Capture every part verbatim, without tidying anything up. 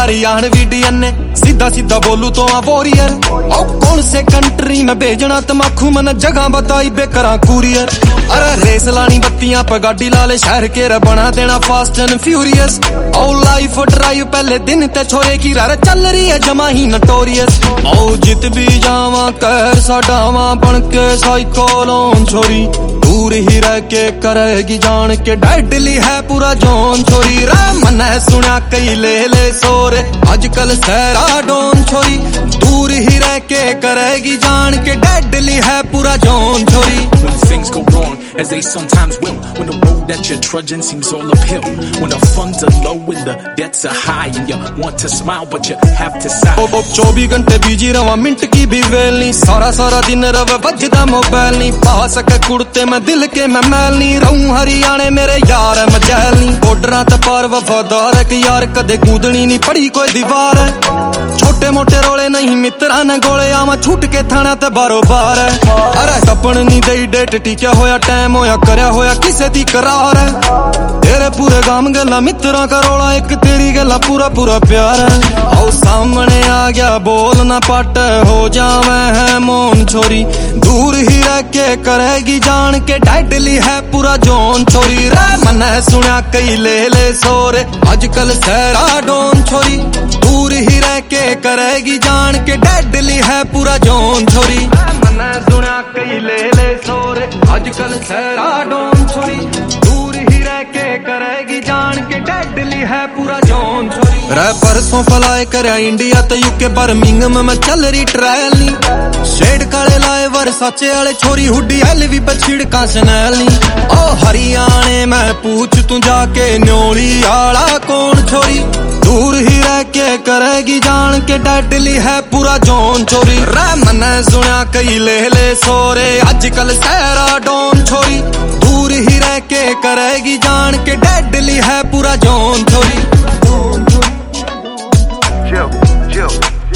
हरियाण भी डीएनए सीधा सीधा बोलू तो आ वॉरियर। ओ कौन से कंट्री में भेजना तमाकू मन जगह बताई बेकरा कुरियर। अरे रेस लानी बत्तियां पे गाड़ी लाले शहर के रे बना देना फास्ट एंड फ्यूरियस। ओ लाइफ ड्राइव पहले दिन ते छोरे की रार चल रही है जमा ही नटोरियस। ओ जित भी जावा कर साडावा बन के साइकोलोन छोरी दूर ही रह के करेगी जान के डेडली है पूरा जोन छोरी। रे मन सुना कई ले ले सोरे आजकल सहरा डोन छोरी दूर ही रह के करेगी जान के डेडली है पूरा जोन छोरी। When things go wrong as they sometimes will, when the road that you're trudging seems all uphill, when the funds are low and the debts are high and you want to smile but you have to sigh। ओ ओ चौबीस घंटे busy रवा minute की भी well नहीं सारा सारा दिन रवा बजदा मोबाइल नहीं पा सके कुड़ते में दिल के मैं मैल नहीं रहूं हरियाणे मेरे यार मजैल नहीं बॉर्डर ते पार वफादार है कि यार कदे कूदनी नहीं पड़ी कोई दीवार है। छोटे मोटे रोले नहीं मित्रा ने गोले आवा छूट के थाना ते बारो बार है। अरे टपन नहीं दई डेट टिक्या होया टाइम होया करया होया किसे दी करार है। तेरे पूरे गाम गला मित्रा का रोला एक तेरी गला पूरा पूरा प्यार है। आओ सामने आ गया बोल ना पट हो जावे है मोन छोरी दूर ही रह के करेगी जान के डेडली है पूरा जोन छोरी। रे मन सुना कई ले ले सोरे आजकल सहरा डोन छोरी दूर ही रह के करेगी जान के डेडली है पूरा जोन छोरी। मन सुना कई ले ले सोरे आजकल सहरा डोन छोरी दूर ही रह के करेगी जान के डेडली है पूरा जोन छोरी। रे परसों फलाए करया इंडिया ते यूके बर्मिंघम में चल रही ट्रायल नी शेड काले लाए वर साचे वाले छोरी हुडी एल भी बछिड़ का शनैल नी। ओ हरियाणे में पूछ तू जाके न्योली आला कौन छोरी दूर ही रह के करेगी जान के डेडली है पूरा जोन छोरी। रे मन सुना कई ले ले सोरे आजकल सहरा डोन छोरी दूर ही रह के करेगी जान के डेडली है पूरा जोन छोरी।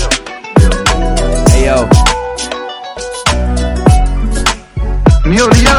Hey yo, Muriel.